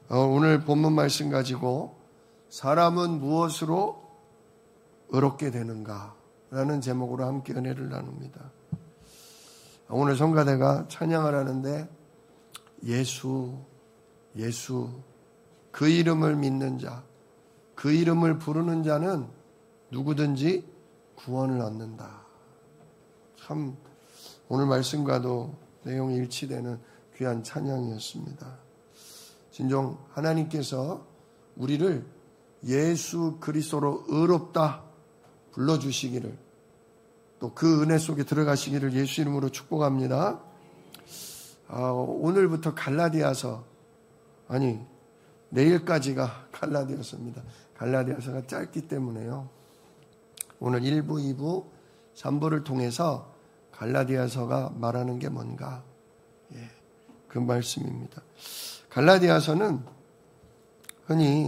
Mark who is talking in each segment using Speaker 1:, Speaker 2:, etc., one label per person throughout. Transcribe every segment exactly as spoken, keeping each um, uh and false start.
Speaker 1: 오늘 본문 말씀 가지고 사람은 무엇으로 의롭게 되는가 라는 제목으로 함께 은혜를 나눕니다. 오늘 성가대가 찬양을 하는데 예수, 예수, 그 이름을 믿는 자, 그 이름을 부르는 자는 누구든지 구원을 얻는다. 참 오늘 말씀과도 내용이 일치되는 귀한 찬양이었습니다. 진정 하나님께서 우리를 예수 그리스도로 의롭다 불러주시기를, 또 그 은혜 속에 들어가시기를 예수 이름으로 축복합니다. 아, 오늘부터 갈라디아서, 아니 내일까지가 갈라디아서입니다. 갈라디아서가 짧기 때문에요. 오늘 일 부, 이 부, 삼 부를 통해서 갈라디아서가 말하는 게 뭔가, 예, 그 말씀입니다. 갈라디아서는 흔히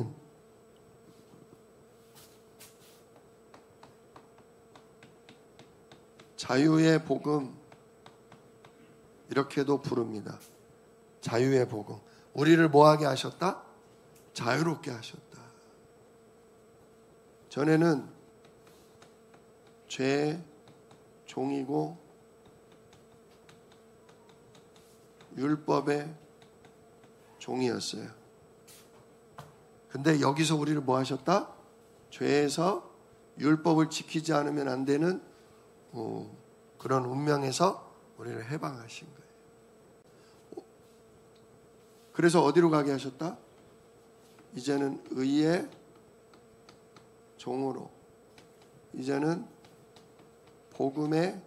Speaker 1: 자유의 복음 이렇게도 부릅니다. 자유의 복음. 우리를 뭐하게 하셨다? 자유롭게 하셨다. 전에는 죄의 종이고 율법의 종이었어요. 근데 여기서 우리를 뭐 하셨다? 죄에서 율법을 지키지 않으면 안 되는 어, 그런 운명에서 우리를 해방하신 거예요. 그래서 어디로 가게 하셨다? 이제는 의의 종으로, 이제는 복음의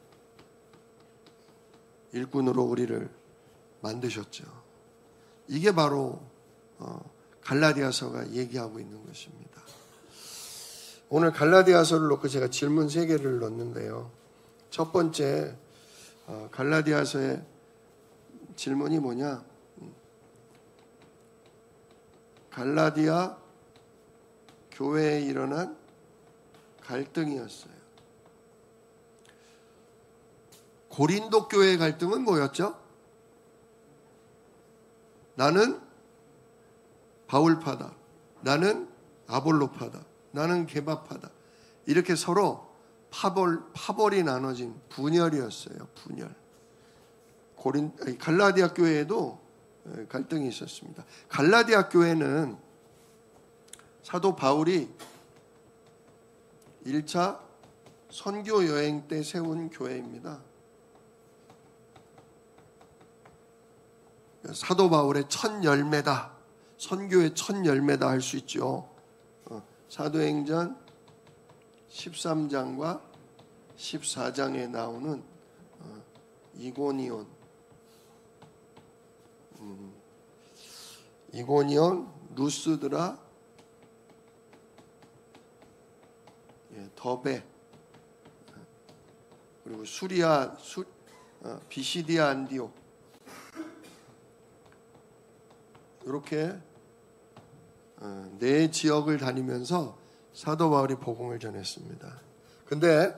Speaker 1: 일꾼으로 우리를 만드셨죠. 이게 바로 어, 갈라디아서가 얘기하고 있는 것입니다. 오늘 갈라디아서를 놓고 제가 질문 세 개를 넣었는데요. 첫 번째, 어, 갈라디아서의 질문이 뭐냐? 갈라디아 교회에 일어난 갈등이었어요. 고린도 교회의 갈등은 뭐였죠? 나는 바울파다, 나는 아볼로파다, 나는 게바파다. 이렇게 서로 파벌, 파벌이 나눠진 분열이었어요. 분열. 고린, 갈라디아 교회에도 갈등이 있었습니다. 갈라디아 교회는 사도 바울이 일 차 선교 여행 때 세운 교회입니다. 사도 바울의 첫 열매다, 선교의 첫 열매다 할 수 있죠. 사도행전 십삼 장과 십사 장에 나오는 이고니온, 음, 이고니온, 루스드라, 예, 더베, 그리고 수리아, 수, 어, 비시디아 안디옥, 이렇게 네 지역을 다니면서 사도 바울이 복음을 전했습니다. 근데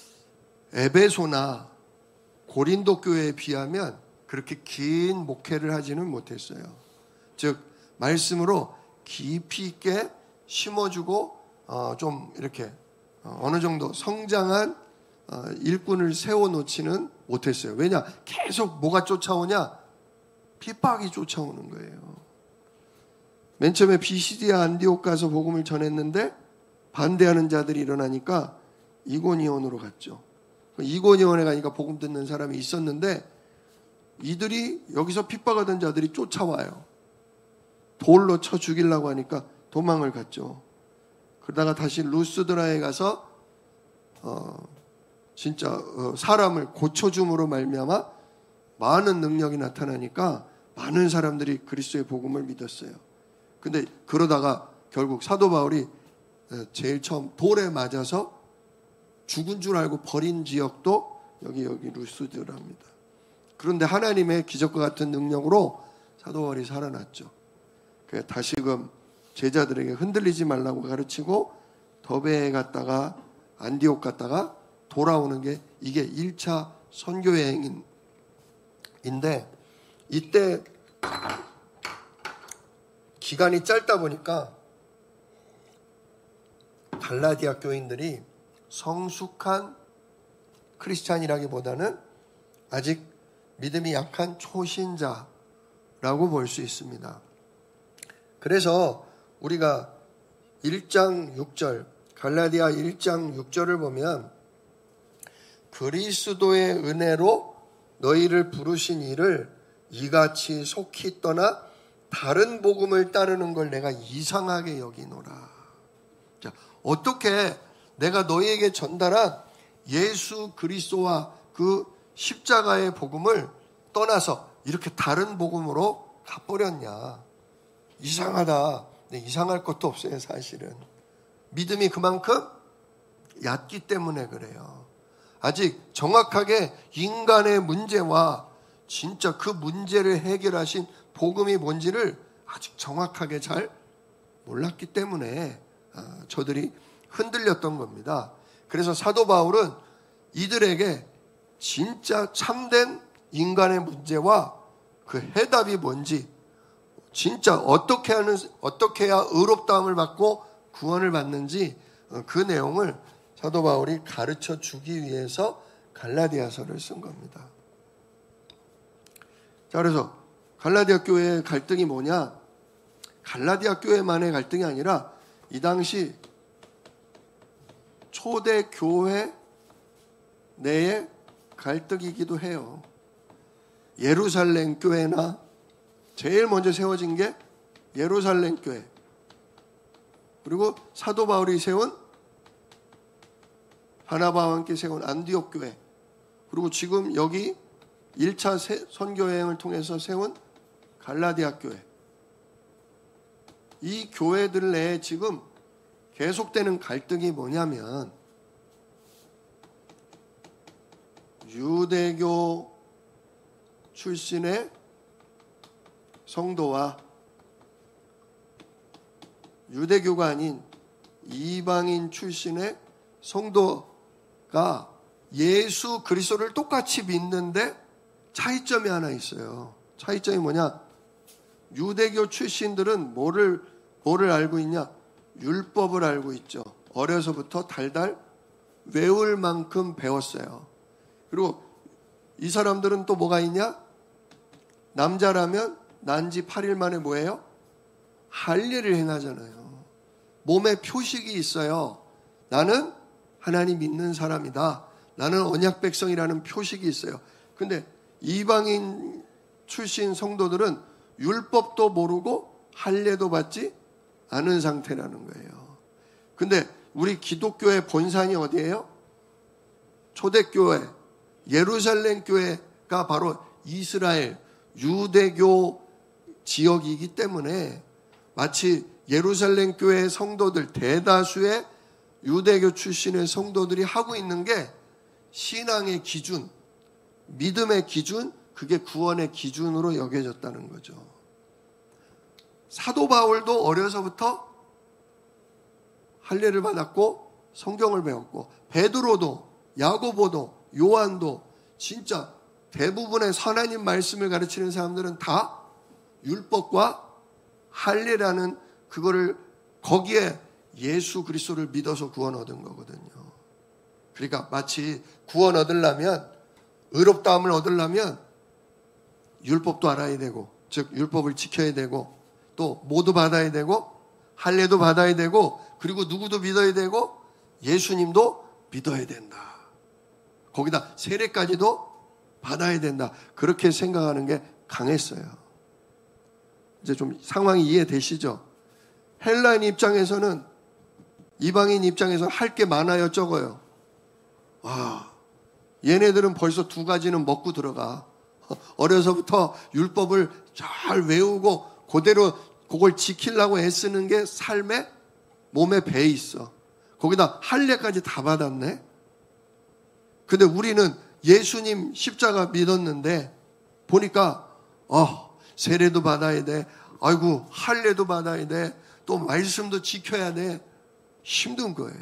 Speaker 1: 에베소나 고린도 교회에 비하면 그렇게 긴 목회를 하지는 못했어요. 즉 말씀으로 깊이 있게 심어주고 어, 좀 이렇게 어, 어느 정도 성장한 어, 일꾼을 세워놓지는 못했어요. 왜냐? 계속 뭐가 쫓아오냐? 핍박이 쫓아오는 거예요. 맨 처음에 비시디아 안디옥 가서 복음을 전했는데 반대하는 자들이 일어나니까 이고니온으로 갔죠. 이고니온에 가니까 복음 듣는 사람이 있었는데 이들이 여기서 핍박하던 자들이 쫓아와요. 돌로 쳐 죽이려고 하니까 도망을 갔죠. 그러다가 다시 루스드라에 가서 어, 진짜 어, 사람을 고쳐줌으로 말미암아 많은 능력이 나타나니까 많은 사람들이 그리스도의 복음을 믿었어요. 근데 그러다가 결국 사도 바울이 제일 처음 돌에 맞아서 죽은 줄 알고 버린 지역도 여기 여기 루스드라입니다. 그런데 하나님의 기적과 같은 능력으로 사도 바울이 살아났죠. 다시금 제자들에게 흔들리지 말라고 가르치고 더베에 갔다가 안디옥 갔다가 돌아오는 게 이게 일 차 선교여행인데, 이때 기간이 짧다 보니까 갈라디아 교인들이 성숙한 크리스찬이라기보다는 아직 믿음이 약한 초신자라고 볼 수 있습니다. 그래서 우리가 일 장 육 절, 갈라디아 일 장 육 절을 보면 그리스도의 은혜로 너희를 부르신 이를 이같이 속히 떠나 다른 복음을 따르는 걸 내가 이상하게 여기노라. 자, 어떻게 내가 너희에게 전달한 예수 그리스도와 그 십자가의 복음을 떠나서 이렇게 다른 복음으로 가버렸냐. 이상하다. 네, 이상할 것도 없어요, 사실은. 믿음이 그만큼 얕기 때문에 그래요. 아직 정확하게 인간의 문제와 진짜 그 문제를 해결하신 복음이 뭔지를 아직 정확하게 잘 몰랐기 때문에 저들이 흔들렸던 겁니다. 그래서 사도 바울은 이들에게 진짜 참된 인간의 문제와 그 해답이 뭔지, 진짜 어떻게 하는, 어떻게 해야 의롭다함을 받고 구원을 받는지 그 내용을 사도 바울이 가르쳐 주기 위해서 갈라디아서를 쓴 겁니다. 자, 그래서 갈라디아 교회의 갈등이 뭐냐? 갈라디아 교회만의 갈등이 아니라 이 당시 초대 교회 내의 갈등이기도 해요. 예루살렘 교회나 제일 먼저 세워진 게 예루살렘 교회, 그리고 사도 바울이 세운 바나바와 함께 세운 안디옥 교회, 그리고 지금 여기 일 차 선교여행을 통해서 세운 갈라디아 교회, 이 교회들 내에 지금 계속되는 갈등이 뭐냐면 유대교 출신의 성도와 유대교가 아닌 이방인 출신의 성도가 예수 그리스도를 똑같이 믿는데 차이점이 하나 있어요. 차이점이 뭐냐? 유대교 출신들은 뭐를, 뭐를 알고 있냐? 율법을 알고 있죠. 어려서부터 달달 외울 만큼 배웠어요. 그리고 이 사람들은 또 뭐가 있냐? 남자라면 난지 팔 일 만에 뭐예요? 할례를 행하잖아요. 몸에 표식이 있어요. 나는 하나님 믿는 사람이다. 나는 언약 백성이라는 표식이 있어요. 근데 이방인 출신 성도들은 율법도 모르고 할례도 받지 않은 상태라는 거예요. 근데 우리 기독교의 본산이 어디예요? 초대교회, 예루살렘 교회가 바로 이스라엘, 유대교 지역이기 때문에 마치 예루살렘 교회의 성도들, 대다수의 유대교 출신의 성도들이 하고 있는 게 신앙의 기준, 믿음의 기준, 그게 구원의 기준으로 여겨졌다는 거죠. 사도 바울도 어려서부터 할례를 받았고 성경을 배웠고, 베드로도, 야고보도, 요한도, 진짜 대부분의 하나님 말씀을 가르치는 사람들은 다 율법과 할례라는 그거를, 거기에 예수 그리스도를 믿어서 구원 얻은 거거든요. 그러니까 마치 구원 얻으려면, 의롭다함을 얻으려면 율법도 알아야 되고, 즉 율법을 지켜야 되고, 또 모두 받아야 되고, 할례도 받아야 되고, 그리고 누구도 믿어야 되고, 예수님도 믿어야 된다. 거기다 세례까지도 받아야 된다. 그렇게 생각하는 게 강했어요. 이제 좀 상황이 이해되시죠? 헬라인 입장에서는, 이방인 입장에서는 할 게 많아요, 적어요? 와, 얘네들은 벌써 두 가지는 먹고 들어가. 어려서부터 율법을 잘 외우고 그대로 그걸 지키려고 애쓰는 게 삶에, 몸에 배 있어. 거기다 할례까지 다 받았네. 근데 우리는 예수님 십자가 믿었는데 보니까 어, 세례도 받아야 돼. 아이고, 할례도 받아야 돼. 또 말씀도 지켜야 돼. 힘든 거예요.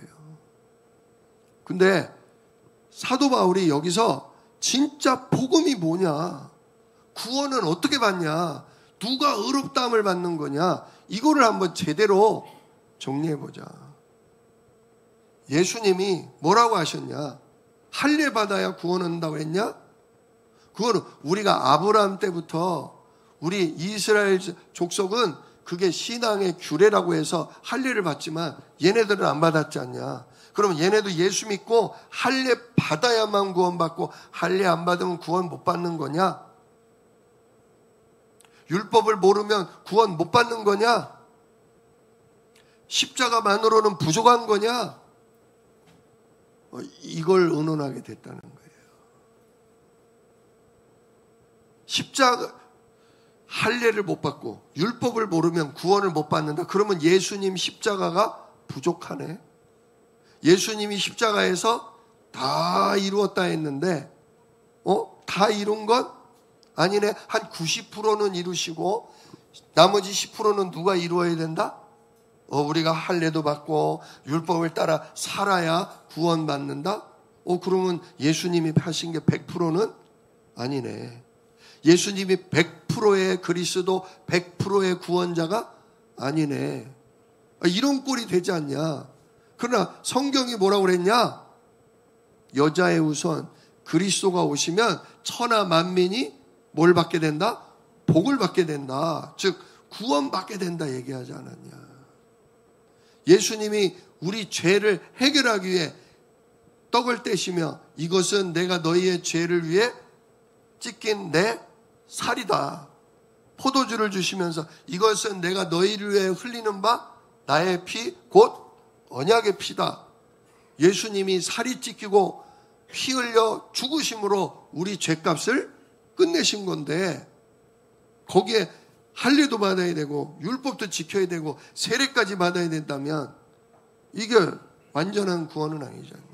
Speaker 1: 근데 사도 바울이 여기서 진짜 복음이 뭐냐, 구원은 어떻게 받냐, 누가 의롭다함을 받는 거냐? 이거를 한번 제대로 정리해보자. 예수님이 뭐라고 하셨냐? 할례 받아야 구원 얻는다고 했냐? 그거는 우리가 아브라함 때부터 우리 이스라엘 족속은 그게 신앙의 규례라고 해서 할례를 받지만 얘네들은 안 받았지 않냐? 그러면 얘네도 예수 믿고 할례 받아야만 구원받고 할례 안 받으면 구원 못 받는 거냐? 율법을 모르면 구원 못 받는 거냐? 십자가만으로는 부족한 거냐? 이걸 의논하게 됐다는 거예요. 십자가 할례를 못 받고 율법을 모르면 구원을 못 받는다. 그러면 예수님 십자가가 부족하네. 예수님이 십자가에서 다 이루었다 했는데 어? 다 이룬 건 아니네. 한 구십 퍼센트는 이루시고 나머지 십 퍼센트는 누가 이루어야 된다? 어, 우리가 할례도 받고 율법을 따라 살아야 구원받는다? 어, 그러면 예수님이 하신 게 백 퍼센트는 아니네. 예수님이 백 퍼센트의 그리스도 백 퍼센트의 구원자가 아니네. 이런 꼴이 되지 않냐. 그러나 성경이 뭐라고 그랬냐? 여자의 우선 그리스도가 오시면 천하 만민이 뭘 받게 된다? 복을 받게 된다. 즉 구원받게 된다 얘기하지 않았냐. 예수님이 우리 죄를 해결하기 위해 떡을 떼시며 이것은 내가 너희의 죄를 위해 찢긴 내 살이다. 포도주를 주시면서 이것은 내가 너희를 위해 흘리는 바 나의 피 곧 언약의 피다. 예수님이 살이 찢기고 피 흘려 죽으심으로 우리 죄값을 끝내신 건데 거기에 할례도 받아야 되고 율법도 지켜야 되고 세례까지 받아야 된다면 이게 완전한 구원은 아니지 않냐.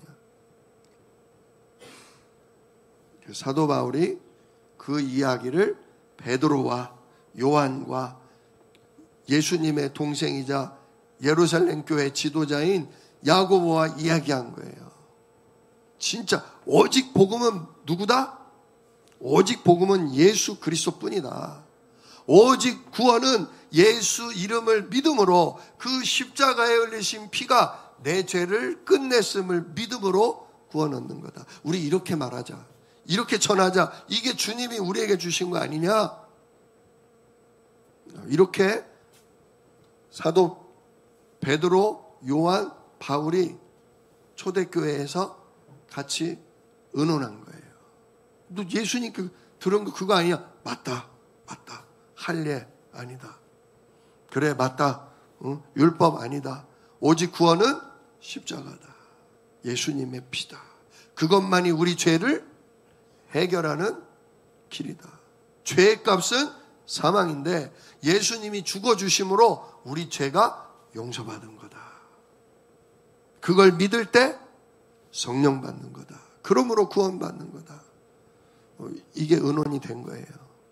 Speaker 1: 사도 바울이 그 이야기를 베드로와 요한과 예수님의 동생이자 예루살렘 교회 지도자인 야고보와 이야기한 거예요. 진짜 오직 복음은 누구다? 오직 복음은 예수 그리스도뿐이다. 오직 구원은 예수 이름을 믿음으로 그 십자가에 흘리신 피가 내 죄를 끝냈음을 믿음으로 구원 얻는 거다. 우리 이렇게 말하자. 이렇게 전하자. 이게 주님이 우리에게 주신 거 아니냐? 이렇게 사도 베드로, 요한, 바울이 초대교회에서 같이 의논한 거예요. 너 예수님 그 들은 거 그거 아니야? 맞다. 맞다. 할례 아니다. 그래 맞다. 응? 율법 아니다. 오직 구원은 십자가다. 예수님의 피다. 그것만이 우리 죄를 해결하는 길이다. 죄의 값은 사망인데 예수님이 죽어주심으로 우리 죄가 용서받은 거다. 그걸 믿을 때 성령 받는 거다. 그러므로 구원받는 거다. 이게 의논이 된 거예요.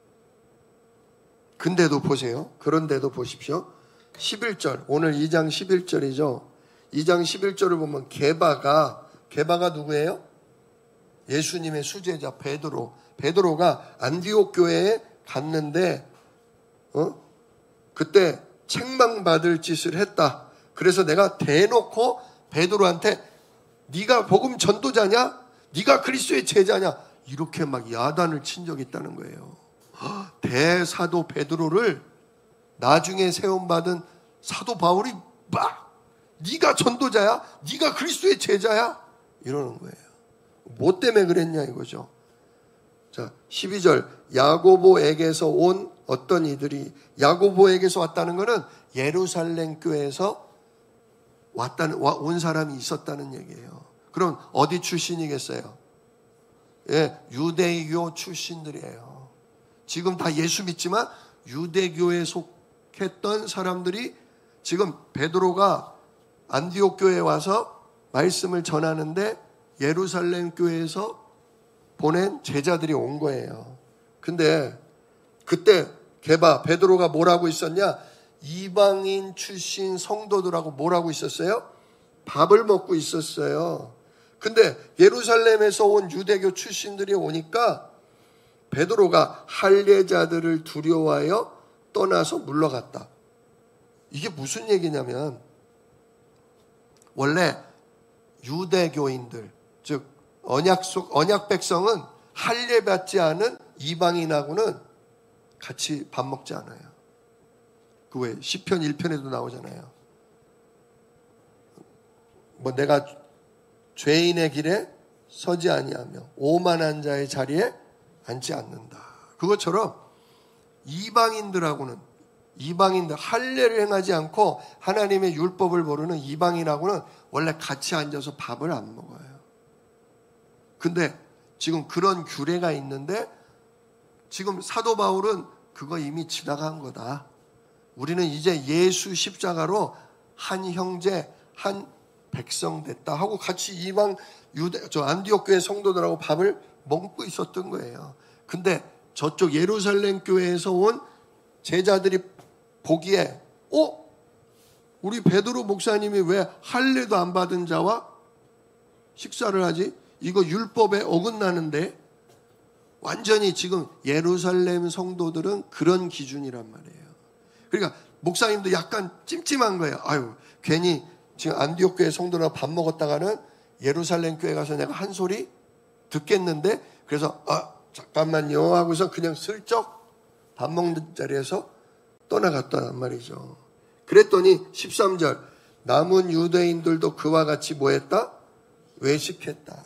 Speaker 1: 근데도 보세요. 그런데도 보십시오. 십일 절, 오늘 이 장 십일 절이죠. 이 장 십일 절을 보면 게바가, 게바가 누구예요? 예수님의 수제자 베드로. 베드로가 안디옥 교회에 갔는데 어? 그때 책망받을 짓을 했다. 그래서 내가 대놓고 베드로한테 네가 복음 전도자냐? 네가 그리스도의 제자냐? 이렇게 막 야단을 친 적이 있다는 거예요. 대사도 베드로를 나중에 세움받은 사도 바울이 막 네가 전도자야? 네가 그리스도의 제자야? 이러는 거예요. 뭐 때문에 그랬냐 이거죠. 자, 십이 절 야고보에게서 온 어떤 이들이, 야고보에게서 왔다는 것은 예루살렘 교회에서 왔다는, 온 사람이 있었다는 얘기예요. 그럼 어디 출신이겠어요? 예, 유대교 출신들이에요. 지금 다 예수 믿지만 유대교에 속했던 사람들이 지금 베드로가 안디옥 교회에 와서 말씀을 전하는데 예루살렘 교회에서 보낸 제자들이 온 거예요. 근데 그때 게바 베드로가 뭐라고 있었냐? 이방인 출신 성도들하고 뭐라고 있었어요? 밥을 먹고 있었어요. 근데 예루살렘에서 온 유대교 출신들이 오니까 베드로가 할례자들을 두려워하여 떠나서 물러갔다. 이게 무슨 얘기냐면 원래 유대교인들, 즉 언약 속 언약 백성은 할례 받지 않은 이방인하고는 같이 밥 먹지 않아요. 그 왜 시편 일 편에도 나오잖아요. 뭐 내가 죄인의 길에 서지 아니하며 오만한 자의 자리에 앉지 않는다. 그것처럼 이방인들하고는 이방인들 할례를 행하지 않고 하나님의 율법을 모르는 이방인하고는 원래 같이 앉아서 밥을 안 먹어요. 근데 지금 그런 규례가 있는데 지금 사도 바울은 그거 이미 지나간 거다. 우리는 이제 예수 십자가로 한 형제, 한 백성 됐다 하고 같이 이방 유대 저 안디옥 교회 성도들하고 밥을 먹고 있었던 거예요. 근데 저쪽 예루살렘 교회에서 온 제자들이 보기에 어? 우리 베드로 목사님이 왜 할례도 안 받은 자와 식사를 하지? 이거 율법에 어긋나는데. 완전히 지금 예루살렘 성도들은 그런 기준이란 말이에요. 그러니까 목사님도 약간 찜찜한 거예요. 아유, 괜히 지금 안디옥 교회 성도랑 밥 먹었다가는 예루살렘 교회 가서 내가 한 소리 듣겠는데, 그래서 아 잠깐만요 하고서 그냥 슬쩍 밥 먹는 자리에서 떠나갔단 말이죠. 그랬더니 십삼 절 남은 유대인들도 그와 같이 뭐 했다? 외식했다.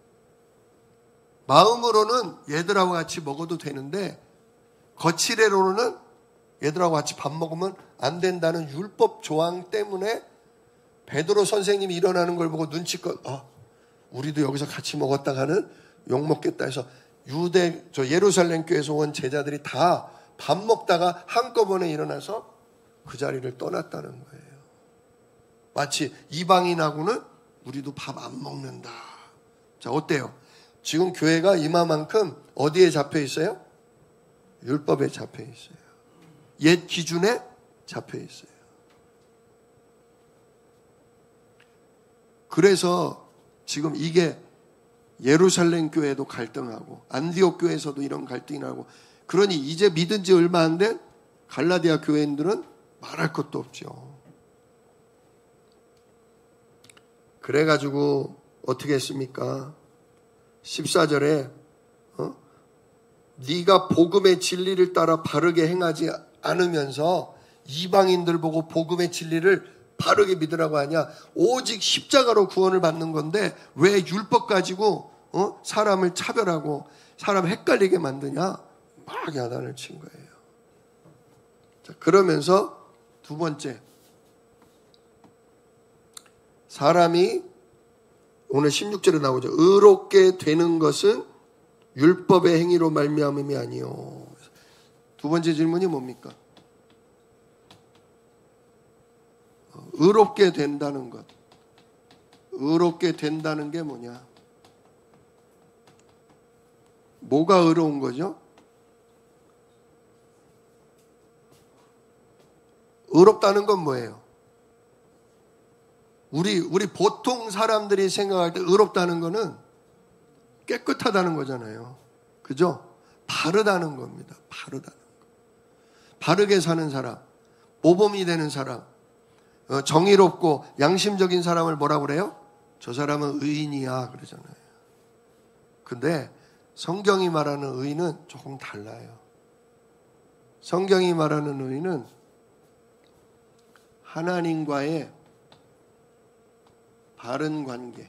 Speaker 1: 마음으로는 얘들하고 같이 먹어도 되는데 거칠애로는 얘들하고 같이 밥 먹으면 안 된다는 율법 조항 때문에 베드로 선생님이 일어나는 걸 보고 눈치껏 아, 우리도 여기서 같이 먹었다가는 욕먹겠다 해서 유대 저 예루살렘 교회에서 온 제자들이 다 밥 먹다가 한꺼번에 일어나서 그 자리를 떠났다는 거예요. 마치 이방인하고는 우리도 밥 안 먹는다. 자, 어때요? 지금 교회가 이마만큼 어디에 잡혀 있어요? 율법에 잡혀 있어요. 옛 기준에 잡혀 있어요. 그래서 지금 이게 예루살렘 교회도 갈등하고 안디옥 교회에서도 이런 갈등이 나고, 그러니 이제 믿은 지 얼마 안 된 갈라디아 교회인들은 말할 것도 없죠. 그래가지고 어떻게 했습니까? 십사 절에 어? 네가 복음의 진리를 따라 바르게 행하지 않으면서 이방인들 보고 복음의 진리를 바르게 믿으라고 하냐? 오직 십자가로 구원을 받는 건데 왜 율법 가지고 어? 사람을 차별하고 사람 헷갈리게 만드냐? 막 야단을 친 거예요. 자, 그러면서 두 번째, 사람이 오늘 십육 절에 나오죠. 의롭게 되는 것은 율법의 행위로 말미암음이 아니요. 두 번째 질문이 뭡니까? 의롭게 된다는 것. 의롭게 된다는 게 뭐냐? 뭐가 의로운 거죠? 의롭다는 건 뭐예요? 우리, 우리 보통 사람들이 생각할 때 의롭다는 거는 깨끗하다는 거잖아요. 그죠? 바르다는 겁니다. 바르다는 거. 바르게 사는 사람, 모범이 되는 사람, 정의롭고 양심적인 사람을 뭐라고 그래요? 저 사람은 의인이야 그러잖아요. 근데 성경이 말하는 의인은 조금 달라요. 성경이 말하는 의인은 하나님과의 바른 관계,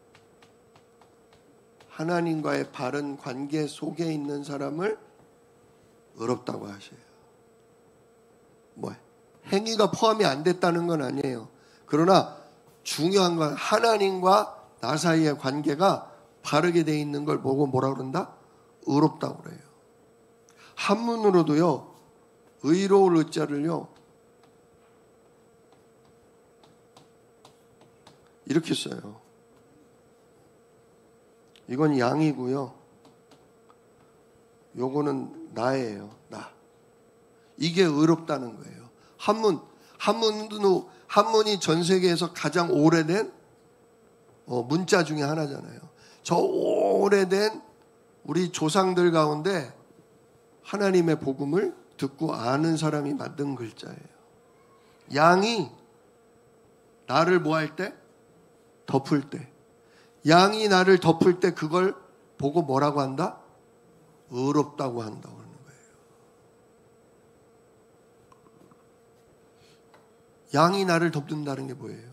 Speaker 1: 하나님과의 바른 관계 속에 있는 사람을 의롭다고 하셔요. 뭐 행위가 포함이 안 됐다는 건 아니에요. 그러나 중요한 건 하나님과 나 사이의 관계가 바르게 돼 있는 걸 보고 뭐라 그런다? 의롭다고 그래요. 한문으로도요, 의로울 의자를요, 이렇게 써요. 이건 양이고요. 요거는 나예요. 나. 이게 의롭다는 거예요. 한문, 한문도, 한문이 전 세계에서 가장 오래된 어, 문자 중에 하나잖아요. 저 오래된 우리 조상들 가운데 하나님의 복음을 듣고 아는 사람이 만든 글자예요. 양이 나를 뭐 할 때? 덮을 때. 양이 나를 덮을 때 그걸 보고 뭐라고 한다? 의롭다고 한다고 하는 거예요. 양이 나를 덮는다는 게 뭐예요?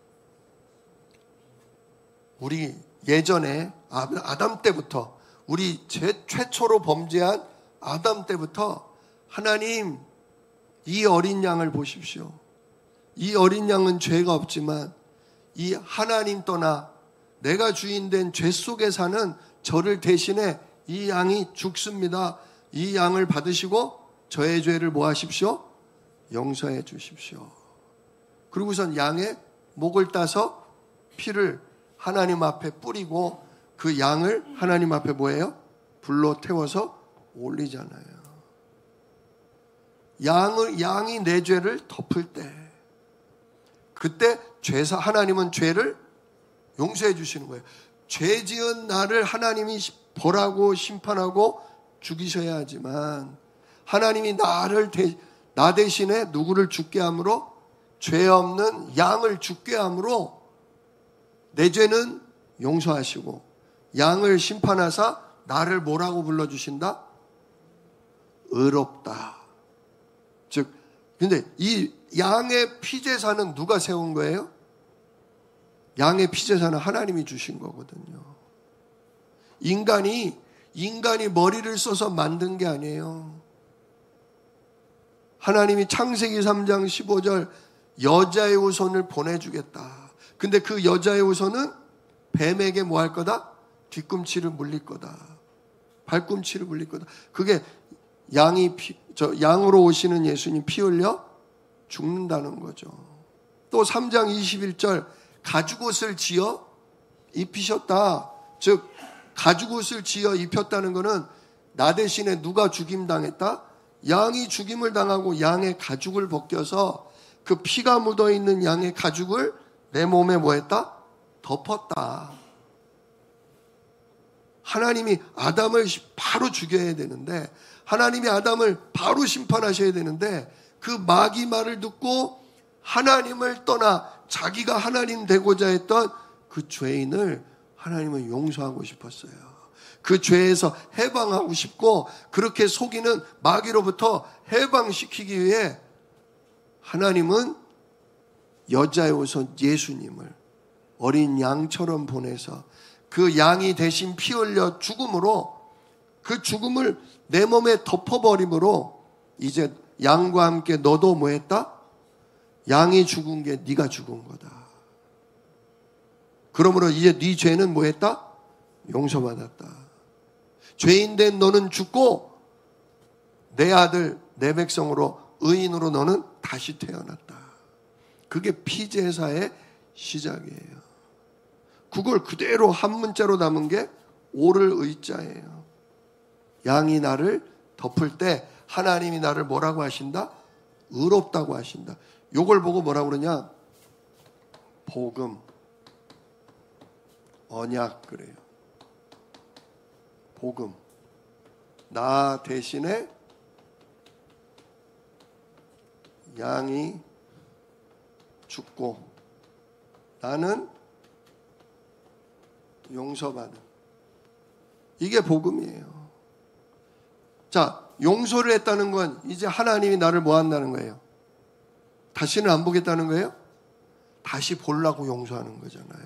Speaker 1: 우리 예전에 아담 때부터, 우리 제 최초로 범죄한 아담 때부터 하나님, 이 어린 양을 보십시오. 이 어린 양은 죄가 없지만 이 하나님 떠나 내가 주인된 죄 속에 사는 저를 대신해 이 양이 죽습니다. 이 양을 받으시고 저의 죄를 뭐 하십시오? 용서해 주십시오. 그리고선 양의 목을 따서 피를 하나님 앞에 뿌리고 그 양을 하나님 앞에 뭐예요? 불로 태워서 올리잖아요. 양을, 양이 내 죄를 덮을 때, 그때 죄사, 하나님은 죄를 용서해 주시는 거예요. 죄 지은 나를 하나님이 벌하고 심판하고 죽이셔야 하지만, 하나님이 나를 대, 나 대신에 누구를 죽게 함으로? 죄 없는 양을 죽게 함으로 내 죄는 용서하시고 양을 심판하사 나를 뭐라고 불러주신다? 의롭다. 즉, 근데 이 양의 피제사는 누가 세운 거예요? 양의 피제사는 하나님이 주신 거거든요. 인간이, 인간이 머리를 써서 만든 게 아니에요. 하나님이 창세기 삼 장 십오 절 여자의 후손을 보내주겠다. 근데 그 여자의 후손은 뱀에게 뭐 할 거다? 뒤꿈치를 물릴 거다. 발꿈치를 물릴 거다. 그게 양이 피, 저 양으로 오시는 예수님 피 흘려 죽는다는 거죠. 또 삼 장 이십일 절 가죽옷을 지어 입히셨다. 즉 가죽옷을 지어 입혔다는 것은 나 대신에 누가 죽임당했다? 양이 죽임을 당하고 양의 가죽을 벗겨서 그 피가 묻어있는 양의 가죽을 내 몸에 뭐 했다? 덮었다. 하나님이 아담을 바로 죽여야 되는데, 하나님이 아담을 바로 심판하셔야 되는데, 그 마귀 말을 듣고 하나님을 떠나 자기가 하나님 되고자 했던 그 죄인을 하나님은 용서하고 싶었어요. 그 죄에서 해방하고 싶고, 그렇게 속이는 마귀로부터 해방시키기 위해 하나님은 여자의 후손 예수님을 어린 양처럼 보내서 그 양이 대신 피 흘려 죽음으로, 그 죽음을 내 몸에 덮어버림으로 이제 양과 함께 너도 뭐 했다? 양이 죽은 게 네가 죽은 거다. 그러므로 이제 네 죄는 뭐 했다? 용서받았다. 죄인 된 너는 죽고 내 아들 내 백성으로 의인으로 너는 다시 태어났다. 그게 피제사의 시작이에요. 그걸 그대로 한 문자로 담은 게 오를 의자예요. 양이 나를 덮을 때 하나님이 나를 뭐라고 하신다? 의롭다고 하신다. 요걸 보고 뭐라고 그러냐? 복음, 언약 그래요. 복음. 나 대신에 양이 죽고 나는 용서받은, 이게 복음이에요. 자, 용서를 했다는 건 이제 하나님이 나를 뭐 한다는 거예요? 다시는 안 보겠다는 거예요? 다시 보려고 용서하는 거잖아요.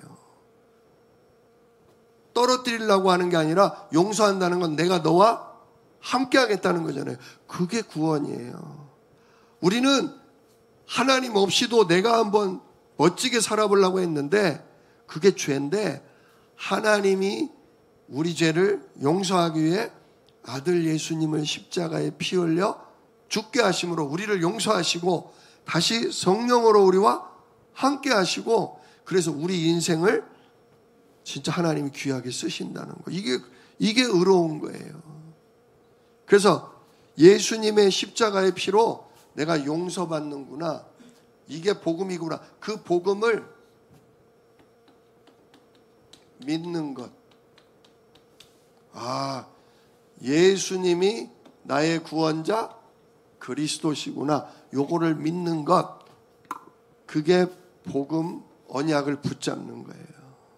Speaker 1: 떨어뜨리려고 하는 게 아니라 용서한다는 건 내가 너와 함께 하겠다는 거잖아요. 그게 구원이에요. 우리는 하나님 없이도 내가 한번 멋지게 살아보려고 했는데 그게 죄인데, 하나님이 우리 죄를 용서하기 위해 아들 예수님을 십자가에 피 흘려 죽게 하심으로 우리를 용서하시고 다시 성령으로 우리와 함께 하시고, 그래서 우리 인생을 진짜 하나님이 귀하게 쓰신다는 거. 이게, 이게 의로운 거예요. 그래서 예수님의 십자가의 피로 내가 용서받는구나. 이게 복음이구나. 그 복음을 믿는 것. 아, 예수님이 나의 구원자, 그리스도시구나. 요거를 믿는 것, 그게 복음 언약을 붙잡는 거예요.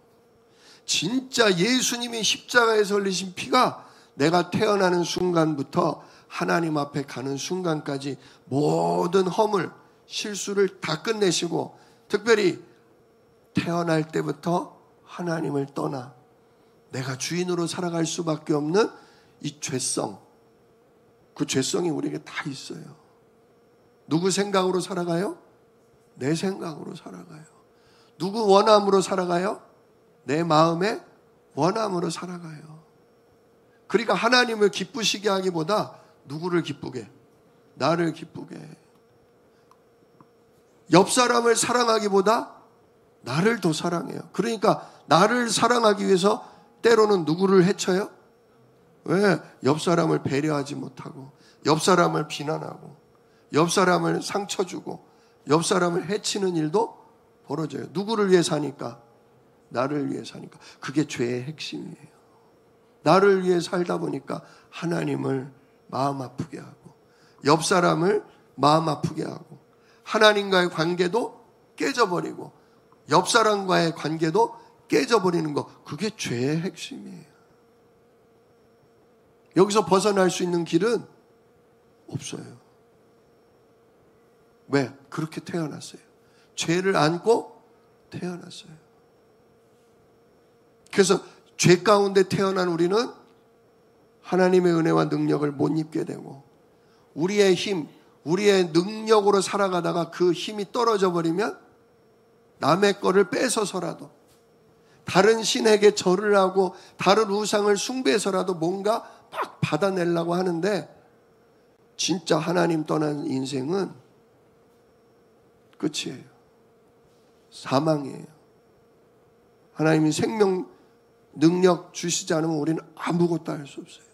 Speaker 1: 진짜 예수님이 십자가에서 흘리신 피가 내가 태어나는 순간부터 하나님 앞에 가는 순간까지 모든 허물, 실수를 다 끝내시고, 특별히 태어날 때부터 하나님을 떠나 내가 주인으로 살아갈 수밖에 없는 이 죄성, 그 죄성이 우리에게 다 있어요. 누구 생각으로 살아가요? 내 생각으로 살아가요. 누구 원함으로 살아가요? 내 마음의 원함으로 살아가요. 그러니까 하나님을 기쁘시게 하기보다 누구를 기쁘게? 나를 기쁘게. 옆 사람을 사랑하기보다 나를 더 사랑해요. 그러니까 나를 사랑하기 위해서 때로는 누구를 해쳐요? 왜? 옆 사람을 배려하지 못하고, 옆 사람을 비난하고, 옆 사람을 상처 주고, 옆 사람을 해치는 일도 벌어져요. 누구를 위해 사니까? 나를 위해 사니까. 그게 죄의 핵심이에요. 나를 위해 살다 보니까 하나님을 마음 아프게 하고, 옆 사람을 마음 아프게 하고, 하나님과의 관계도 깨져버리고, 옆 사람과의 관계도 깨져버리는 거, 그게 죄의 핵심이에요. 여기서 벗어날 수 있는 길은 없어요. 왜? 그렇게 태어났어요. 죄를 안고 태어났어요. 그래서 죄 가운데 태어난 우리는 하나님의 은혜와 능력을 못 입게 되고, 우리의 힘, 우리의 능력으로 살아가다가 그 힘이 떨어져 버리면 남의 거를 뺏어서라도, 다른 신에게 절을 하고 다른 우상을 숭배해서라도 뭔가 막 받아내려고 하는데, 진짜 하나님 떠난 인생은 끝이에요. 사망이에요. 하나님이 생명 능력 주시지 않으면 우리는 아무것도 할 수 없어요.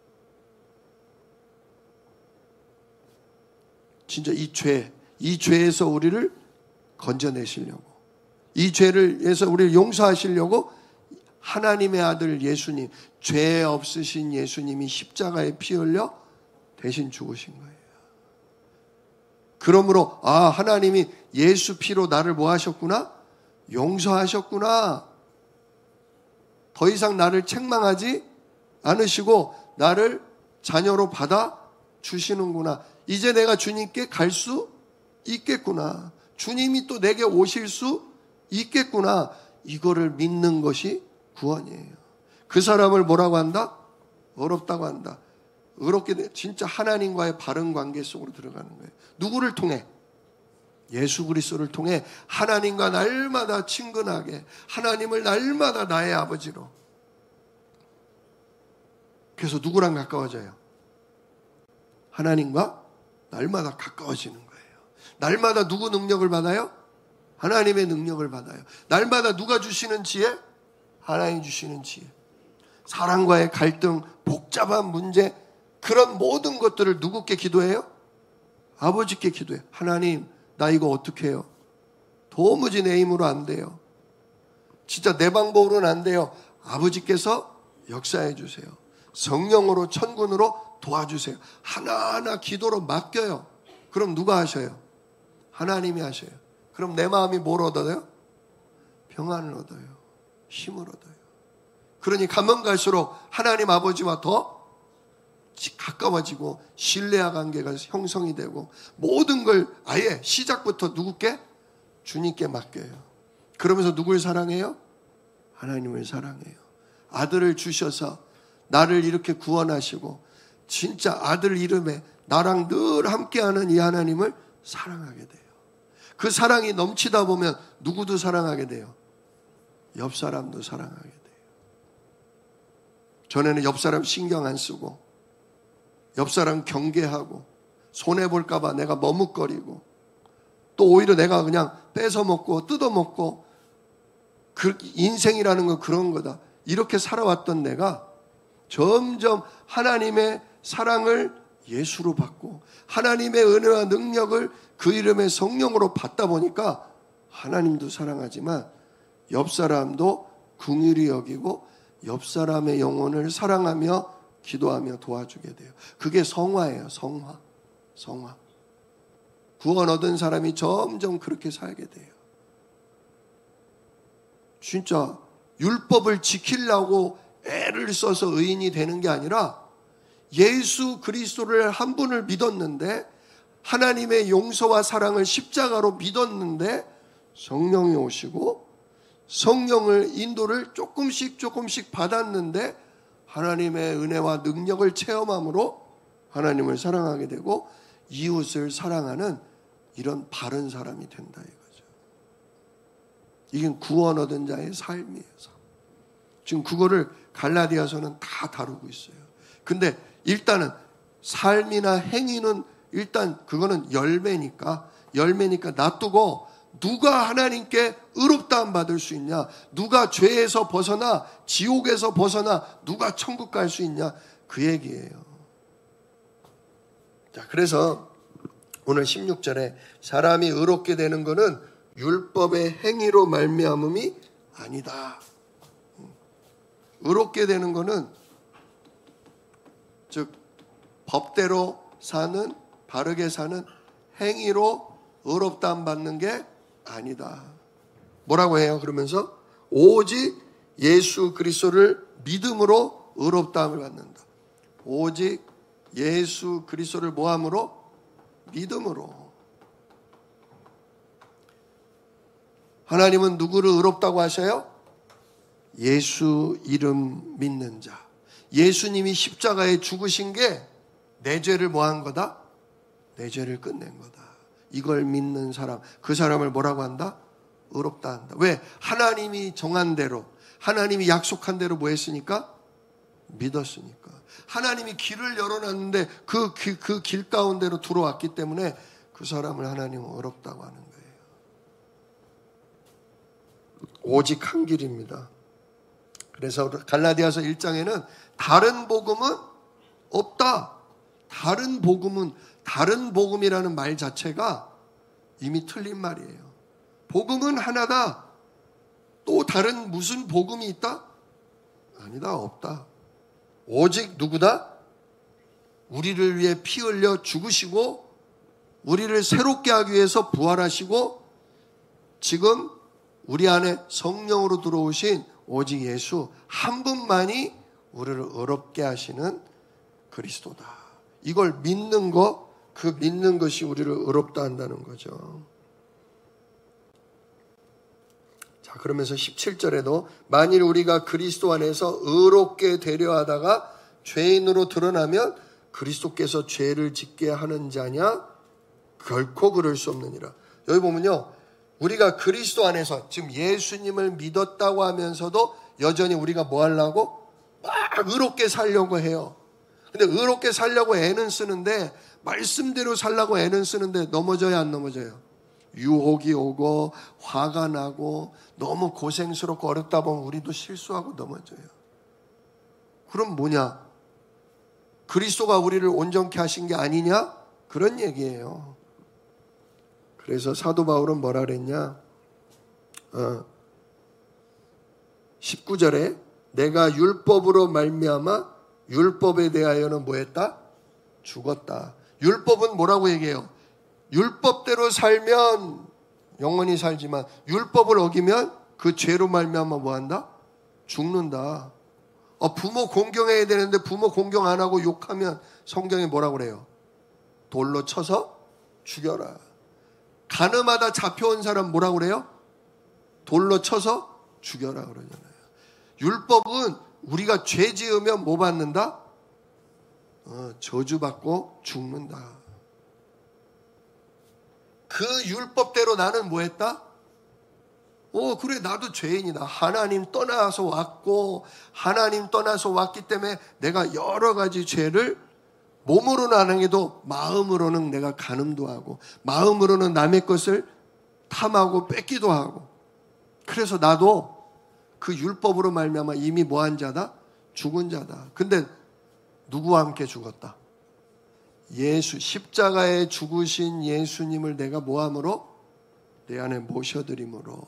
Speaker 1: 진짜 이 죄, 이 죄에서 우리를 건져내시려고, 이 죄를 해서 우리를 용서하시려고 하나님의 아들 예수님, 죄 없으신 예수님이 십자가에 피 흘려 대신 죽으신 거예요. 그러므로 아, 하나님이 예수 피로 나를 뭐 하셨구나? 용서하셨구나. 더 이상 나를 책망하지 않으시고 나를 자녀로 받아 주시는구나. 이제 내가 주님께 갈 수 있겠구나. 주님이 또 내게 오실 수 있겠구나. 이거를 믿는 것이 구원이에요. 그 사람을 뭐라고 한다? 어렵다고 한다. 어렵게 돼. 진짜 하나님과의 바른 관계 속으로 들어가는 거예요. 누구를 통해? 예수 그리스도를 통해 하나님과 날마다 친근하게, 하나님을 날마다 나의 아버지로. 그래서 누구랑 가까워져요? 하나님과 날마다 가까워지는 거예요. 날마다 누구 능력을 받아요? 하나님의 능력을 받아요. 날마다 누가 주시는 지혜? 하나님 주시는 지혜. 사랑과의 갈등, 복잡한 문제, 그런 모든 것들을 누구께 기도해요? 아버지께 기도해요. 하나님, 나 이거 어떻게 해요? 도무지 내 힘으로 안 돼요. 진짜 내 방법으로는 안 돼요. 아버지께서 역사해 주세요. 성령으로, 천군으로 도와주세요. 하나하나 기도로 맡겨요. 그럼 누가 하셔요? 하나님이 하셔요. 그럼 내 마음이 뭘 얻어요? 평안을 얻어요. 힘을 얻어요. 그러니 가면 갈수록 하나님 아버지와 더 가까워지고 신뢰와 관계가 형성이 되고, 모든 걸 아예 시작부터 누구께? 주님께 맡겨요. 그러면서 누굴 사랑해요? 하나님을 사랑해요. 아들을 주셔서 나를 이렇게 구원하시고 진짜 아들 이름에 나랑 늘 함께하는 이 하나님을 사랑하게 돼요. 그 사랑이 넘치다 보면 누구도 사랑하게 돼요. 옆 사람도 사랑하게 돼요. 전에는 옆 사람 신경 안 쓰고, 옆 사람 경계하고, 손해볼까 봐 내가 머뭇거리고, 또 오히려 내가 그냥 뺏어먹고 뜯어먹고, 그 인생이라는 건 그런 거다. 이렇게 살아왔던 내가 점점 하나님의 사랑을 예수로 받고 하나님의 은혜와 능력을 그 이름의 성령으로 받다 보니까 하나님도 사랑하지만 옆 사람도 긍휼히 여기고 옆 사람의 영혼을 사랑하며 기도하며 도와주게 돼요. 그게 성화예요. 성화. 성화. 구원 얻은 사람이 점점 그렇게 살게 돼요. 진짜 율법을 지키려고 애를 써서 의인이 되는 게 아니라 예수 그리스도를 한 분을 믿었는데, 하나님의 용서와 사랑을 십자가로 믿었는데 성령이 오시고 성령을 인도를 조금씩 조금씩 받았는데 하나님의 은혜와 능력을 체험함으로 하나님을 사랑하게 되고 이웃을 사랑하는 이런 바른 사람이 된다 이거죠. 이게 구원 얻은 자의 삶이에요. 지금 그거를 갈라디아서는 다 다루고 있어요. 근데 일단은 삶이나 행위는 일단 그거는 열매니까 열매니까 놔두고, 누가 하나님께 의롭다함 받을 수 있냐, 누가 죄에서 벗어나 지옥에서 벗어나 누가 천국 갈 수 있냐, 그 얘기예요. 자, 그래서 오늘 십육 절에 사람이 의롭게 되는 것은 율법의 행위로 말미암음이 아니다. 의롭게 되는 것은 즉 법대로 사는, 바르게 사는 행위로 의롭다함 받는 게 아니다. 뭐라고 해요? 그러면서 오직 예수 그리스도를 믿음으로 의롭다함을 받는다. 오직 예수 그리스도를 뭐함으로? 믿음으로. 하나님은 누구를 의롭다고 하셔요? 예수 이름 믿는 자. 예수님이 십자가에 죽으신 게 내 죄를 뭐한 거다? 내 죄를 끝낸 거다. 이걸 믿는 사람, 그 사람을 뭐라고 한다? 의롭다 한다. 왜? 하나님이 정한 대로, 하나님이 약속한 대로 뭐 했으니까? 믿었으니까. 하나님이 길을 열어놨는데 그, 그, 그 길 가운데로 들어왔기 때문에 그 사람을 하나님은 의롭다고 하는 거예요. 오직 한 길입니다. 그래서 갈라디아서 일 장에는 다른 복음은 없다. 다른 복음은, 다른 복음이라는 말 자체가 이미 틀린 말이에요. 복음은 하나다. 또 다른 무슨 복음이 있다? 아니다, 없다. 오직 누구다? 우리를 위해 피 흘려 죽으시고 우리를 새롭게 하기 위해서 부활하시고 지금 우리 안에 성령으로 들어오신 오직 예수 한 분만이 우리를 의롭게 하시는 그리스도다. 이걸 믿는 것, 그 믿는 것이 우리를 의롭다 한다는 거죠. 자, 그러면서 십칠 절에도 만일 우리가 그리스도 안에서 의롭게 되려 하다가 죄인으로 드러나면 그리스도께서 죄를 짓게 하는 자냐? 결코 그럴 수 없느니라. 여기 보면요, 우리가 그리스도 안에서 지금 예수님을 믿었다고 하면서도 여전히 우리가 뭐 하려고? 막 의롭게 살려고 해요. 근데 의롭게 살려고 애는 쓰는데, 말씀대로 살려고 애는 쓰는데 넘어져야 안 넘어져요? 유혹이 오고 화가 나고 너무 고생스럽고 어렵다 보면 우리도 실수하고 넘어져요. 그럼 뭐냐? 그리스도가 우리를 온전케 하신 게 아니냐? 그런 얘기예요. 그래서 사도 바울은 뭐라 그랬냐? 어, 십구 절에 내가 율법으로 말미암아 율법에 대하여는 뭐했다? 죽었다. 율법은 뭐라고 얘기해요? 율법대로 살면 영원히 살지만 율법을 어기면 그 죄로 말미암아 뭐한다? 죽는다. 어, 부모 공경해야 되는데 부모 공경 안 하고 욕하면 성경에 뭐라고 그래요? 돌로 쳐서 죽여라. 가늠하다 잡혀온 사람 뭐라고 그래요? 돌로 쳐서 죽여라 그러잖아요. 율법은 우리가 죄 지으면 뭐 받는다? 어, 저주받고 죽는다. 그 율법대로 나는 뭐 했다? 어, 그래, 나도 죄인이다. 하나님 떠나서 왔고, 하나님 떠나서 왔기 때문에 내가 여러 가지 죄를 몸으로는 안 해도 마음으로는 내가 간음도 하고, 마음으로는 남의 것을 탐하고 뺏기도 하고, 그래서 나도 그 율법으로 말미암아 이미 뭐한 자다? 죽은 자다. 근데 누구와 함께 죽었다? 예수, 십자가에 죽으신 예수님을 내가 뭐함으로? 내 안에 모셔드림으로.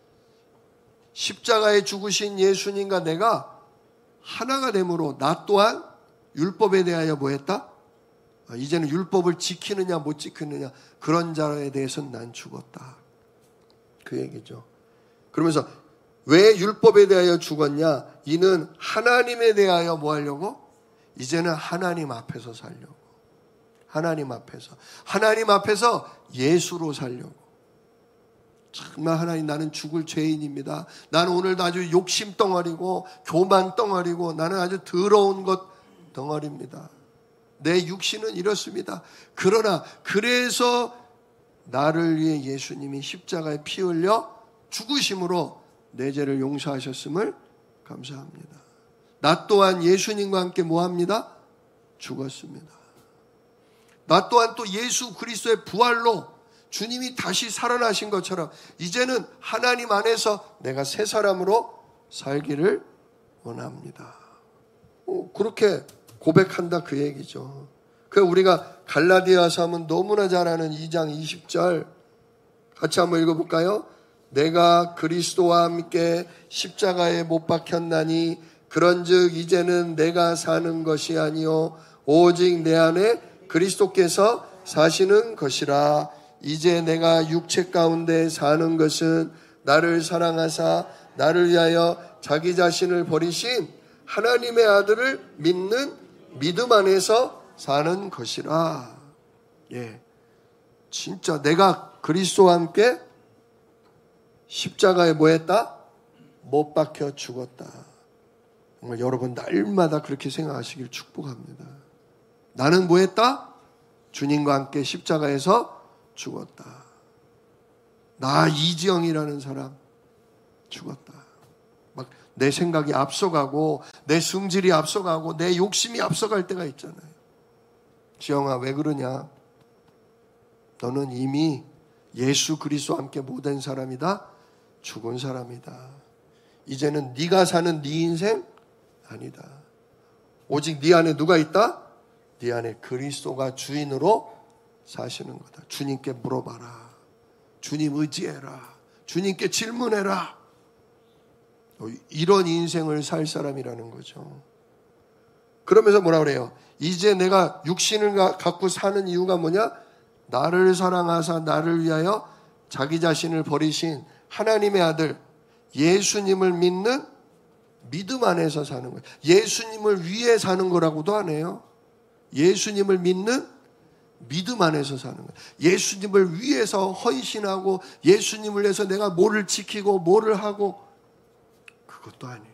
Speaker 1: 십자가에 죽으신 예수님과 내가 하나가 됨으로 나 또한 율법에 대하여 뭐했다? 이제는 율법을 지키느냐 못 지키느냐 그런 자에 대해서는 난 죽었다. 그 얘기죠. 그러면서 왜 율법에 대하여 죽었냐? 이는 하나님에 대하여 뭐 하려고? 이제는 하나님 앞에서 살려고. 하나님 앞에서. 하나님 앞에서 예수로 살려고. 정말 하나님, 나는 죽을 죄인입니다. 나는 오늘도 아주 욕심 덩어리고 교만 덩어리고 나는 아주 더러운 것 덩어리입니다. 내 육신은 이렇습니다. 그러나 그래서 나를 위해 예수님이 십자가에 피 흘려 죽으심으로 내 죄를 용서하셨음을 감사합니다. 나 또한 예수님과 함께 뭐합니다? 죽었습니다. 나 또한 또 예수 그리스도의 부활로 주님이 다시 살아나신 것처럼 이제는 하나님 안에서 내가 새 사람으로 살기를 원합니다. 어, 그렇게 고백한다 그 얘기죠. 그 우리가 갈라디아서 하면 너무나 잘 아는 이 장 이십 절 같이 한번 읽어볼까요? 내가 그리스도와 함께 십자가에 못 박혔나니 그런즉 이제는 내가 사는 것이 아니요 오직 내 안에 그리스도께서 사시는 것이라. 이제 내가 육체 가운데 사는 것은 나를 사랑하사 나를 위하여 자기 자신을 버리신 하나님의 아들을 믿는 믿음 안에서 사는 것이라. 예, 진짜 내가 그리스도와 함께 십자가에 뭐 했다? 못 박혀 죽었다. 정말 여러분 날마다 그렇게 생각하시길 축복합니다. 나는 뭐 했다? 주님과 함께 십자가에서 죽었다. 나 이지영이라는 사람 죽었다. 막 내 생각이 앞서가고 내 승질이 앞서가고 내 욕심이 앞서갈 때가 있잖아요. 지영아 왜 그러냐? 너는 이미 예수 그리스도와 함께 못된 사람이다. 죽은 사람이다. 이제는 네가 사는 네 인생 아니다. 오직 네 안에 누가 있다? 네 안에 그리스도가 주인으로 사시는 거다. 주님께 물어봐라. 주님 의지해라. 주님께 질문해라. 이런 인생을 살 사람이라는 거죠. 그러면서 뭐라 그래요? 이제 내가 육신을 갖고 사는 이유가 뭐냐? 나를 사랑하사 나를 위하여 자기 자신을 버리신 하나님의 아들 예수님을 믿는 믿음 안에서 사는 거예요. 예수님을 위해 사는 거라고도 안 해요. 예수님을 믿는 믿음 안에서 사는 거예요. 예수님을 위해서 헌신하고 예수님을 위해서 내가 뭐를 지키고 뭐를 하고 그것도 아니에요.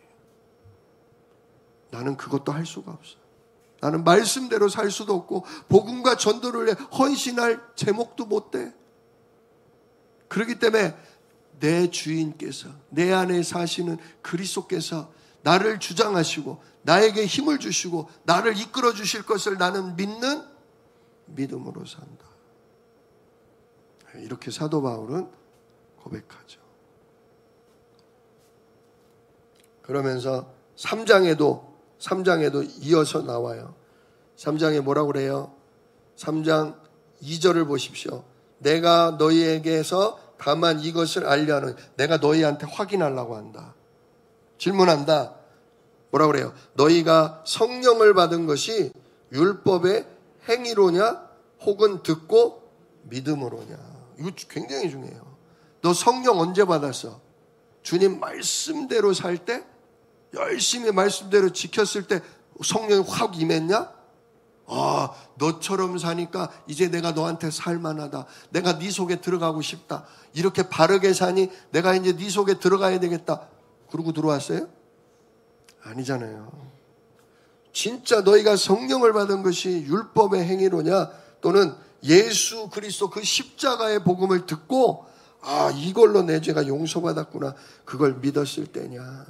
Speaker 1: 나는 그것도 할 수가 없어. 나는 말씀대로 살 수도 없고 복음과 전도를 위해 헌신할 제목도 못 돼. 그렇기 때문에 내 주인께서 내 안에 사시는 그리스도께서 나를 주장하시고 나에게 힘을 주시고 나를 이끌어 주실 것을 나는 믿는 믿음으로 산다. 이렇게 사도 바울은 고백하죠. 그러면서 삼 장에도 삼 장에도 이어서 나와요. 삼 장에 뭐라고 그래요? 삼 장 이 절을 보십시오. 내가 너희에게서 다만 이것을 알려는 내가 너희한테 확인하려고 한다. 질문한다. 뭐라고 그래요? 너희가 성령을 받은 것이 율법의 행위로냐 혹은 듣고 믿음으로냐. 이거 굉장히 중요해요. 너 성령 언제 받았어? 주님 말씀대로 살 때? 열심히 말씀대로 지켰을 때 성령이 확 임했냐? 아, 너처럼 사니까 이제 내가 너한테 살만하다. 내가 네 속에 들어가고 싶다. 이렇게 바르게 사니 내가 이제 네 속에 들어가야 되겠다. 그러고 들어왔어요? 아니잖아요. 진짜 너희가 성령을 받은 것이 율법의 행위로냐 또는 예수 그리스도 그 십자가의 복음을 듣고 아, 이걸로 내 죄가 용서받았구나. 그걸 믿었을 때냐.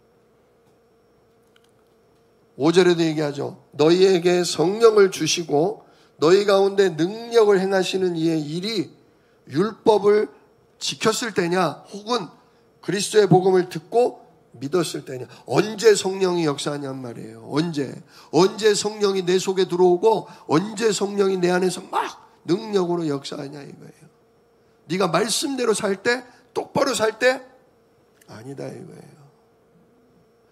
Speaker 1: 오 절에도 얘기하죠. 너희에게 성령을 주시고 너희 가운데 능력을 행하시는 이의 일이 율법을 지켰을 때냐 혹은 그리스도의 복음을 듣고 믿었을 때냐. 언제 성령이 역사하냔 말이에요. 언제 언제 성령이 내 속에 들어오고 언제 성령이 내 안에서 막 능력으로 역사하냐 이거예요. 네가 말씀대로 살 때 똑바로 살 때 아니다 이거예요.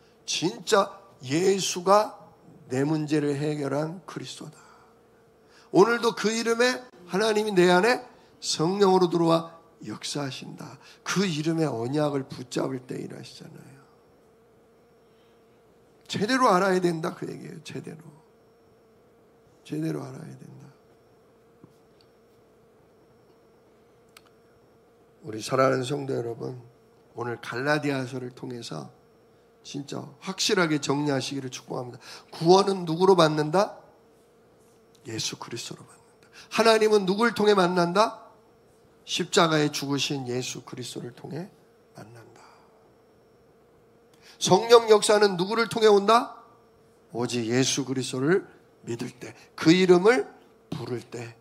Speaker 1: 진짜 예수가 내 문제를 해결한 그리스도다. 오늘도 그 이름에 하나님이 내 안에 성령으로 들어와 역사하신다. 그 이름의 언약을 붙잡을 때 일하시잖아요. 제대로 알아야 된다 그 얘기예요. 제대로. 제대로 알아야 된다. 우리 사랑하는 성도 여러분, 오늘 갈라디아서를 통해서 진짜 확실하게 정리하시기를 축복합니다. 구원은 누구로 받는다? 예수 그리스도로 받는다. 하나님은 누굴 통해 만난다? 십자가에 죽으신 예수 그리스도를 통해 만난다. 성령 역사는 누구를 통해 온다? 오직 예수 그리스도를 믿을 때, 그 이름을 부를 때,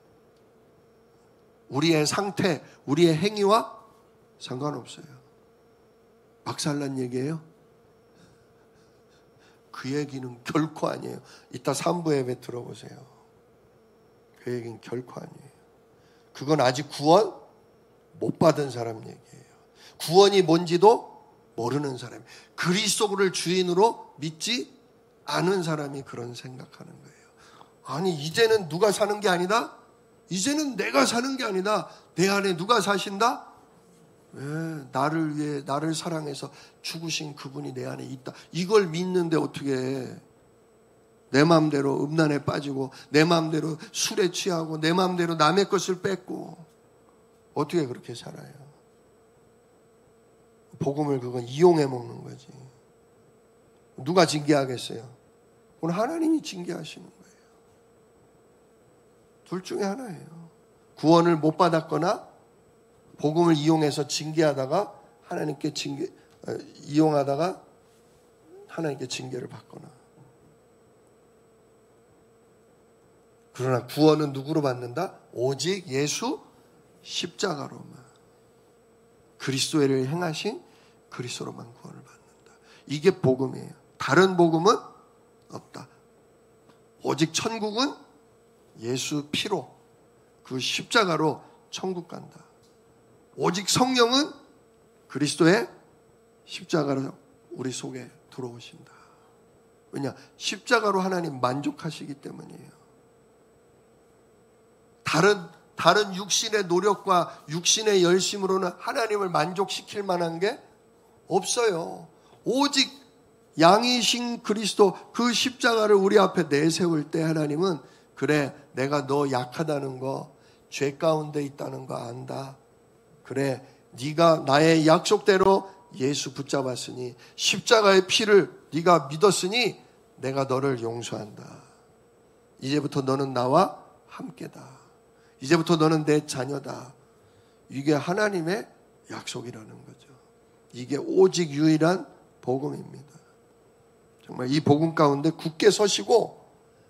Speaker 1: 우리의 상태, 우리의 행위와 상관없어요. 박살난 얘기예요? 그 얘기는 결코 아니에요. 이따 삼 부 예배 들어보세요. 그 얘기는 결코 아니에요. 그건 아직 구원 못 받은 사람 얘기예요. 구원이 뭔지도 모르는 사람, 그리스도를 주인으로 믿지 않은 사람이 그런 생각하는 거예요. 아니, 이제는 누가 사는 게 아니다? 이제는 내가 사는 게 아니다. 내 안에 누가 사신다? 네, 나를 위해, 나를 사랑해서 죽으신 그분이 내 안에 있다. 이걸 믿는데 어떻게 해? 내 마음대로 음란에 빠지고, 내 마음대로 술에 취하고, 내 마음대로 남의 것을 뺏고, 어떻게 그렇게 살아요? 복음을 그건 이용해 먹는 거지. 누가 징계하겠어요? 오늘 하나님이 징계하시는 거예요. 둘 중에 하나예요. 구원을 못 받았거나 복음을 이용해서 징계하다가 하나님께 징계, 이용하다가 하나님께 징계를 받거나. 그러나 구원은 누구로 받는다? 오직 예수 십자가로만, 그리스도를 행하신 그리스도로만 구원을 받는다. 이게 복음이에요. 다른 복음은 없다. 오직 천국은 예수 피로, 그 십자가로 천국 간다. 오직 성령은 그리스도의 십자가로 우리 속에 들어오신다. 왜냐? 십자가로 하나님 만족하시기 때문이에요. 다른 다른 육신의 노력과 육신의 열심으로는 하나님을 만족시킬 만한 게 없어요. 오직 양이신 그리스도, 그 십자가를 우리 앞에 내세울 때 하나님은, 그래, 내가 너 약하다는 거, 죄 가운데 있다는 거 안다. 그래, 네가 나의 약속대로 예수 붙잡았으니, 십자가의 피를 네가 믿었으니 내가 너를 용서한다. 이제부터 너는 나와 함께다. 이제부터 너는 내 자녀다. 이게 하나님의 약속이라는 거죠. 이게 오직 유일한 복음입니다. 정말 이 복음 가운데 굳게 서시고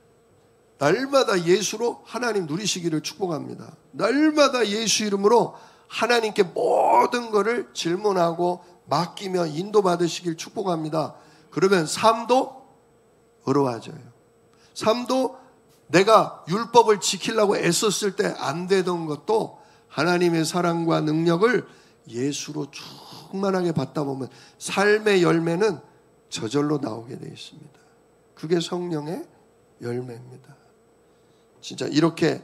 Speaker 1: 날마다 예수로 하나님 누리시기를 축복합니다. 날마다 예수 이름으로 하나님께 모든 것을 질문하고 맡기며 인도받으시길 축복합니다. 그러면 삶도 의로워져요. 삶도 내가 율법을 지키려고 애썼을 때 안 되던 것도 하나님의 사랑과 능력을 예수로 충만하게 받다 보면 삶의 열매는 저절로 나오게 되어 있습니다. 그게 성령의 열매입니다. 진짜 이렇게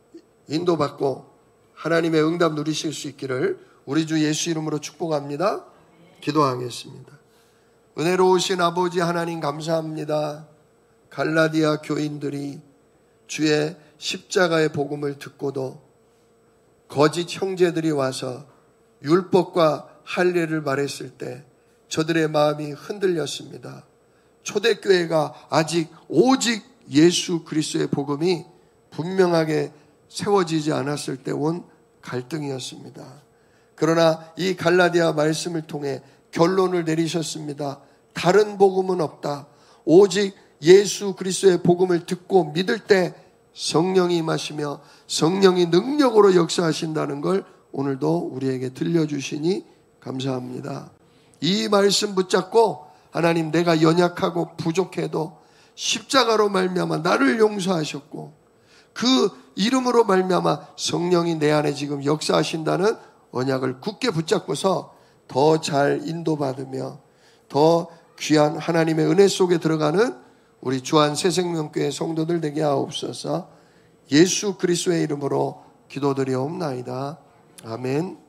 Speaker 1: 인도받고 하나님의 응답 누리실 수 있기를 우리 주 예수 이름으로 축복합니다. 기도하겠습니다. 은혜로우신 아버지 하나님 감사합니다. 갈라디아 교인들이 주의 십자가의 복음을 듣고도 거짓 형제들이 와서 율법과 할례를 말했을 때 저들의 마음이 흔들렸습니다. 초대교회가 아직 오직 예수 그리스도의 복음이 분명하게 세워지지 않았을 때 온 갈등이었습니다. 그러나 이 갈라디아 말씀을 통해 결론을 내리셨습니다. 다른 복음은 없다. 오직 예수 그리스도의 복음을 듣고 믿을 때 성령이 임하시며 성령이 능력으로 역사하신다는 걸 오늘도 우리에게 들려주시니 감사합니다. 이 말씀 붙잡고 하나님, 내가 연약하고 부족해도 십자가로 말미암아 나를 용서하셨고 그 이름으로 말미암아 성령이 내 안에 지금 역사하신다는 언약을 굳게 붙잡고서 더 잘 인도받으며 더 귀한 하나님의 은혜 속에 들어가는 우리 주한 새생명교회 성도들 되게 하옵소서. 예수 그리스도의 이름으로 기도드리옵나이다. 아멘.